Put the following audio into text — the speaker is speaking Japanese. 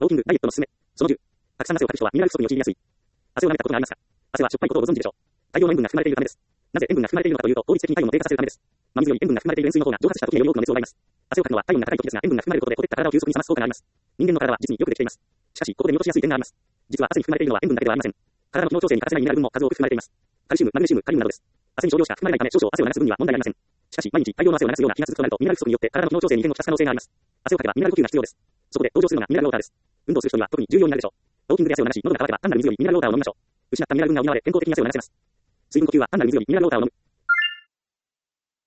ウォーキング、ダイエットのすすめ。その10。たくさん汗をかく人はミネラル不足に陥りやすい。汗を舐めたことがありますか？汗はしょっぱいことをご存知でしょう。大量の塩分が含まれているためです。なぜ塩分が含まれているのかというと、効率的に体温を低下させるためです。真水より塩分が含まれている塩水の方が蒸発した時により多くの熱を奪います。汗をかくのは体温が高い時ですが、塩分が含まれることでほてった体を急速に冷ます効果があります。人間の体は実によくできています。しかし、ここで見落としやすい点があります。実は汗に含まれているのは塩分だけではありません。体の機能調整に欠かせないミネラル分も数多く含まれています。カルシウム、マグネシウム、カリウムなどです。汗に少量しか含まれないため少々汗を流す分には問題ありません。しかし、毎日大量の汗を流すような日が続くとなると、ミネラル不足によって体の機能調整に異変をきたす可能性があります。汗をかけばミネラル補給が必要です。そこで登場するのがミネラルウォーターです。運動する人には特に重要になるでしょう。ウォーキングで汗を流し、喉が渇けば単なる水よりミネラルウォーターを飲みましょう。失ったミネラル分が補われ、健康的に汗を流せます。水分補給は単なる水よりミネラルウォーターを飲む。